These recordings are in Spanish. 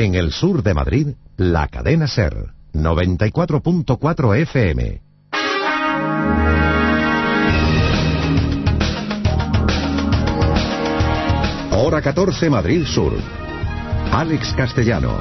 En el sur de Madrid, la cadena SER, 94.4 FM. Hora 14, Madrid Sur. Alex Castellano.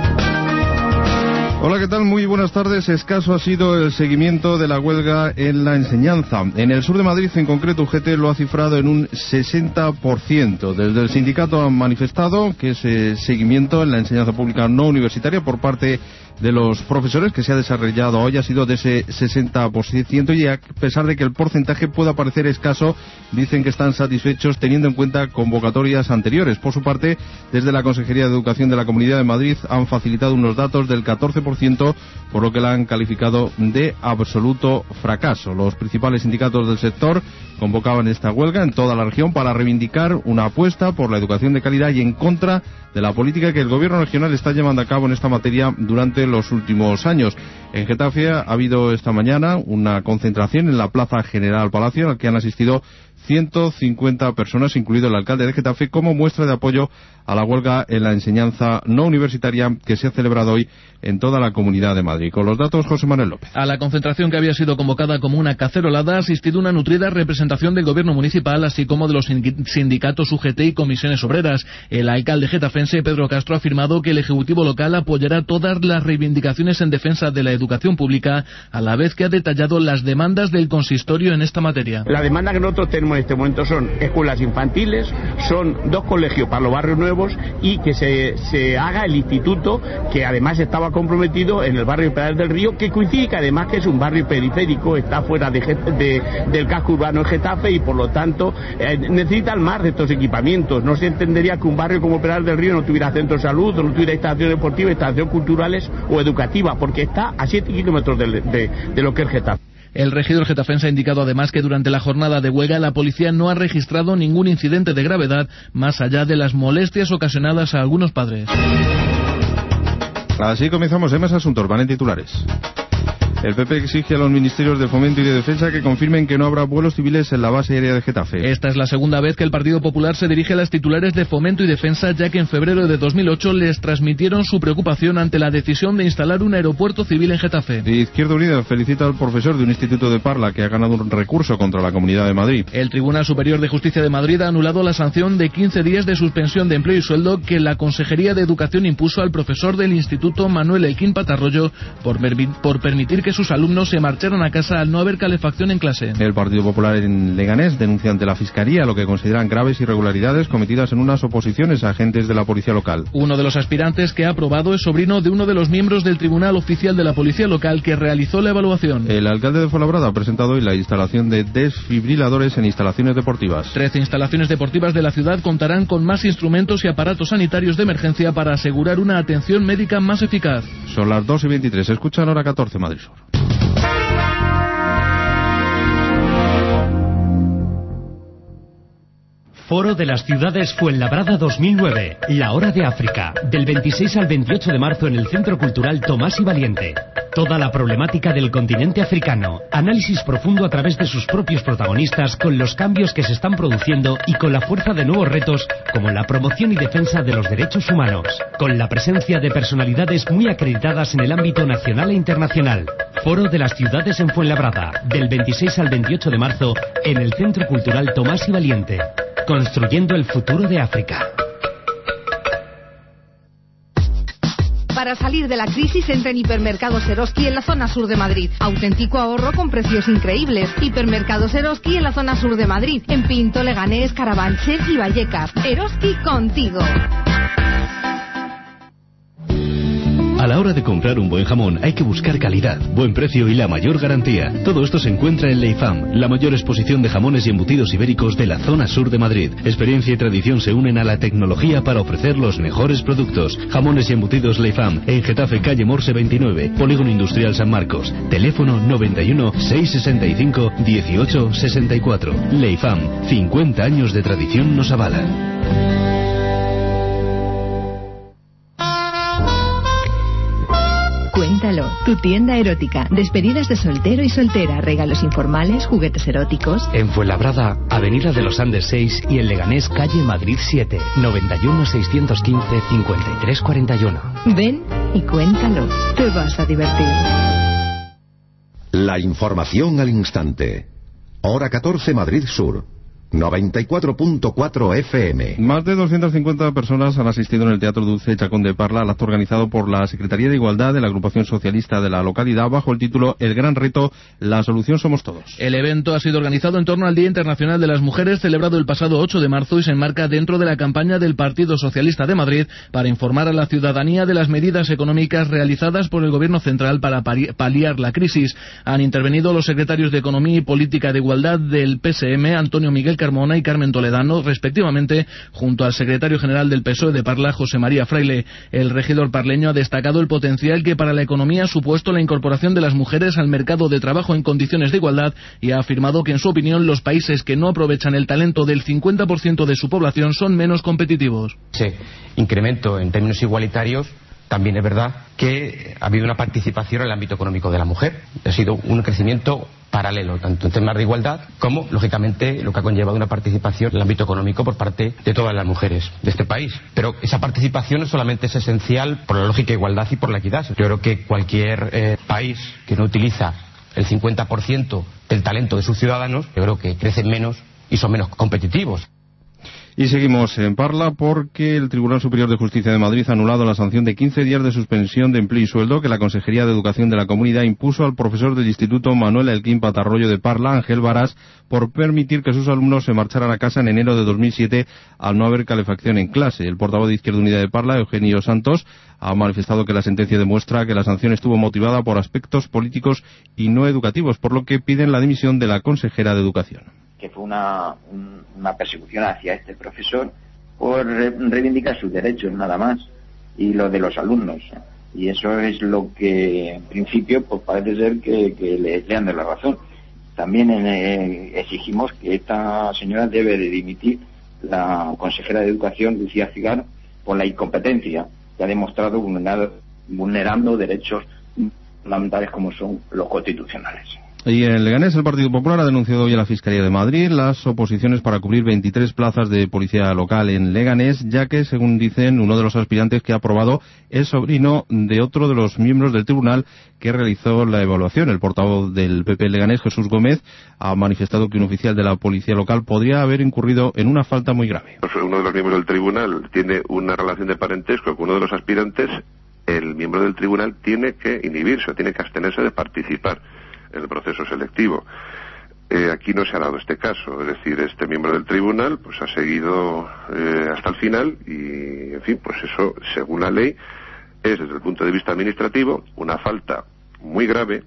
Hola, ¿qué tal? Muy buenas tardes. Escaso ha sido el seguimiento de la huelga en la enseñanza. En el sur de Madrid, en concreto, UGT lo ha cifrado en un 60%. Desde el sindicato han manifestado que ese seguimiento en la enseñanza pública no universitaria por parte de los profesores que se ha desarrollado hoy ha sido de ese 60%, y a pesar de que el porcentaje pueda parecer escaso, dicen que están satisfechos teniendo en cuenta convocatorias anteriores. Por su parte, desde la Consejería de Educación de la Comunidad de Madrid han facilitado unos datos del 14%, por lo que la han calificado de absoluto fracaso. Los principales sindicatos del sector convocaban esta huelga en toda la región para reivindicar una apuesta por la educación de calidad y en contra de la política que el gobierno regional está llevando a cabo en esta materia durante los últimos años. En Getafe ha habido esta mañana una concentración en la Plaza General Palacio, a la que han asistido 150 personas, incluido el alcalde de Getafe, como muestra de apoyo a la huelga en la enseñanza no universitaria que se ha celebrado hoy en toda la Comunidad de Madrid. Con los datos, José Manuel López. A la concentración, que había sido convocada como una cacerolada, ha asistido una nutrida representación del gobierno municipal, así como de los sindicatos UGT y comisiones obreras. El alcalde getafense, Pedro Castro, ha afirmado que el Ejecutivo local apoyará todas las reivindicaciones en defensa de la educación pública, a la vez que ha detallado las demandas del consistorio en esta materia. La demanda que nosotros tenemos en este momento son escuelas infantiles, son 2 colegios para los barrios nuevos y que se haga el instituto, que además estaba comprometido en el barrio Pedral del Río, que coincide que además que es un barrio periférico, está fuera del casco urbano de Getafe y por lo tanto necesitan más de estos equipamientos. No se entendería que un barrio como Pedral del Río no tuviera centro de salud, no tuviera instalaciones deportivas, instalaciones culturales o educativas, porque está a 7 kilómetros de lo que es Getafe. El regidor getafense ha indicado además que durante la jornada de huelga la policía no ha registrado ningún incidente de gravedad, más allá de las molestias ocasionadas a algunos padres. Así comenzamos en más asuntos, van en titulares. El PP exige a los ministerios de Fomento y de Defensa que confirmen que no habrá vuelos civiles en la base aérea de Getafe. Esta es la segunda vez que el Partido Popular se dirige a las titulares de Fomento y Defensa, ya que en febrero de 2008 les transmitieron su preocupación ante la decisión de instalar un aeropuerto civil en Getafe. Izquierda Unida felicita al profesor de un instituto de Parla que ha ganado un recurso contra la Comunidad de Madrid. El Tribunal Superior de Justicia de Madrid ha anulado la sanción de 15 días de suspensión de empleo y sueldo que la Consejería de Educación impuso al profesor del Instituto Manuel Elquín Patarroyo por permitir que sus alumnos se marcharon a casa al no haber calefacción en clase. El Partido Popular en Leganés denuncia ante la Fiscalía lo que consideran graves irregularidades cometidas en unas oposiciones a agentes de la policía local. Uno de los aspirantes que ha aprobado es sobrino de uno de los miembros del Tribunal Oficial de la Policía Local que realizó la evaluación. El alcalde de Fuenlabrada ha presentado hoy la instalación de desfibriladores en instalaciones deportivas. 13 instalaciones deportivas de la ciudad contarán con más instrumentos y aparatos sanitarios de emergencia para asegurar una atención médica más eficaz. Son las 2:23. Escuchan Hora 14, Madrid Sur. Foro de las Ciudades Fuenlabrada 2009, la Hora de África, del 26 al 28 de marzo en el Centro Cultural Tomás y Valiente. Toda la problemática del continente africano, análisis profundo a través de sus propios protagonistas con los cambios que se están produciendo y con la fuerza de nuevos retos como la promoción y defensa de los derechos humanos, con la presencia de personalidades muy acreditadas en el ámbito nacional e internacional. Foro de las Ciudades en Fuenlabrada, del 26 al 28 de marzo en el Centro Cultural Tomás y Valiente. Construyendo el futuro de África. Para salir de la crisis, entra en Hipermercados Eroski en la zona sur de Madrid. Auténtico ahorro con precios increíbles. Hipermercados Eroski en la zona sur de Madrid. En Pinto, Leganés, Carabanchel y Vallecas. Eroski contigo. A la hora de comprar un buen jamón hay que buscar calidad, buen precio y la mayor garantía. Todo esto se encuentra en Leifam, la mayor exposición de jamones y embutidos ibéricos de la zona sur de Madrid. Experiencia y tradición se unen a la tecnología para ofrecer los mejores productos. Jamones y embutidos Leifam, en Getafe, calle Morse 29, Polígono Industrial San Marcos. Teléfono 91 665 18 64. Leifam, 50 años de tradición nos avalan. Cuéntalo, tu tienda erótica. Despedidas de soltero y soltera, regalos informales, juguetes eróticos. En Fuenlabrada, Avenida de los Andes 6 y en Leganés, calle Madrid 7, 91 615 53 41. Ven y cuéntalo. Te vas a divertir. La información al instante. Hora 14 Madrid Sur. 94.4 FM. Más de 250 personas han asistido en el Teatro Dulce Chacón de Parla al acto organizado por la Secretaría de Igualdad de la Agrupación Socialista de la localidad bajo el título El Gran Reto, la solución somos todos. El evento ha sido organizado en torno al Día Internacional de las Mujeres, celebrado el pasado 8 de marzo y se enmarca dentro de la campaña del Partido Socialista de Madrid para informar a la ciudadanía de las medidas económicas realizadas por el Gobierno central para paliar la crisis. Han intervenido los secretarios de Economía y Política de Igualdad del PSM, Antonio Miguel Carmona y Carmen Toledano, respectivamente, junto al secretario general del PSOE de Parla, José María Fraile. El regidor parleño ha destacado el potencial que para la economía ha supuesto la incorporación de las mujeres al mercado de trabajo en condiciones de igualdad y ha afirmado que, en su opinión, los países que no aprovechan el talento del 50% de su población son menos competitivos. Sí, incremento en términos igualitarios. También es verdad que ha habido una participación en el ámbito económico de la mujer. Ha sido un crecimiento paralelo, tanto en temas de igualdad como, lógicamente, lo que ha conllevado una participación en el ámbito económico por parte de todas las mujeres de este país. Pero esa participación no solamente es esencial por la lógica de igualdad y por la equidad. Yo creo que cualquier país que no utiliza el 50% del talento de sus ciudadanos, yo creo que crecen menos y son menos competitivos. Y seguimos en Parla porque el Tribunal Superior de Justicia de Madrid ha anulado la sanción de 15 días de suspensión de empleo y sueldo que la Consejería de Educación de la Comunidad impuso al profesor del Instituto Manuel Elquín Patarroyo de Parla, Ángel Varas, por permitir que sus alumnos se marcharan a casa en enero de 2007 al no haber calefacción en clase. El portavoz de Izquierda Unida de Parla, Eugenio Santos, ha manifestado que la sentencia demuestra que la sanción estuvo motivada por aspectos políticos y no educativos, por lo que piden la dimisión de la consejera de Educación. Que fue una persecución hacia este profesor por reivindicar sus derechos nada más y los de los alumnos, y eso es lo que en principio pues parece ser que le han dado la razón. También exigimos que esta señora debe de dimitir, la consejera de Educación Lucía Cigar, por la incompetencia que ha demostrado vulnerando derechos fundamentales como son los constitucionales. Y en Leganés, el Partido Popular ha denunciado hoy a la Fiscalía de Madrid las oposiciones para cubrir 23 plazas de policía local en Leganés, ya que, según dicen, uno de los aspirantes que ha aprobado es sobrino de otro de los miembros del tribunal que realizó la evaluación. El portavoz del PP Leganés, Jesús Gómez, ha manifestado que un oficial de la policía local podría haber incurrido en una falta muy grave. Uno de los miembros del tribunal tiene una relación de parentesco con uno de los aspirantes. El miembro del tribunal tiene que inhibirse, tiene que abstenerse de participar en el proceso selectivo. Aquí no se ha dado este caso, es decir, este miembro del tribunal pues ha seguido hasta el final y, en fin, pues eso, según la ley, es desde el punto de vista administrativo una falta muy grave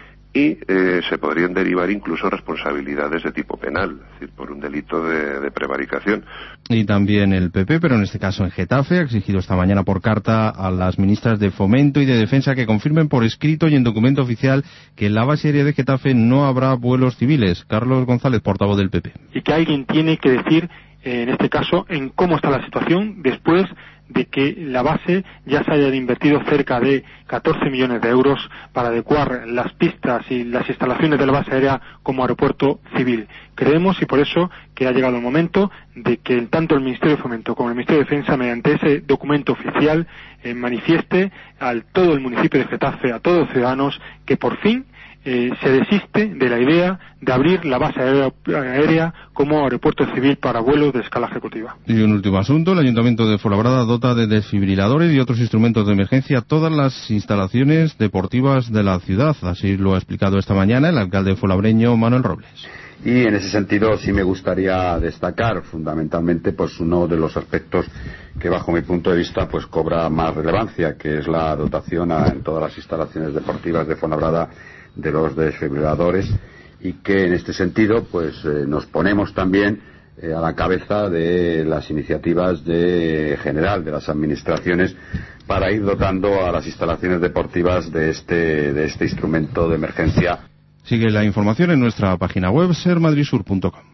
y se podrían derivar incluso responsabilidades de tipo penal, es decir, por un delito de prevaricación. Y también el PP, pero en este caso en Getafe, ha exigido esta mañana por carta a las ministras de Fomento y de Defensa que confirmen por escrito y en documento oficial que en la base aérea de Getafe no habrá vuelos civiles. Carlos González, portavoz del PP. Y que alguien tiene que decir, en este caso, en cómo está la situación después de que la base ya se haya invertido cerca de 14 millones de euros para adecuar las pistas y las instalaciones de la base aérea como aeropuerto civil. Creemos, y por eso, que ha llegado el momento de que tanto el Ministerio de Fomento como el Ministerio de Defensa, mediante ese documento oficial, manifieste a todo el municipio de Getafe, a todos los ciudadanos, que por fin se desiste de la idea de abrir la base aérea como aeropuerto civil para vuelos de escala ejecutiva. Y un último asunto, el Ayuntamiento de Fuenlabrada dota de desfibriladores y otros instrumentos de emergencia todas las instalaciones deportivas de la ciudad. Así lo ha explicado esta mañana el alcalde fuenlabreño Manuel Robles. Y en ese sentido sí me gustaría destacar fundamentalmente pues uno de los aspectos que bajo mi punto de vista pues cobra más relevancia, que es la dotación en todas las instalaciones deportivas de Fuenlabrada de los desfibriladores, y que en este sentido pues nos ponemos también a la cabeza de las iniciativas de general de las administraciones para ir dotando a las instalaciones deportivas de este instrumento de emergencia. Sigue la información en nuestra página web sermadridsur.com.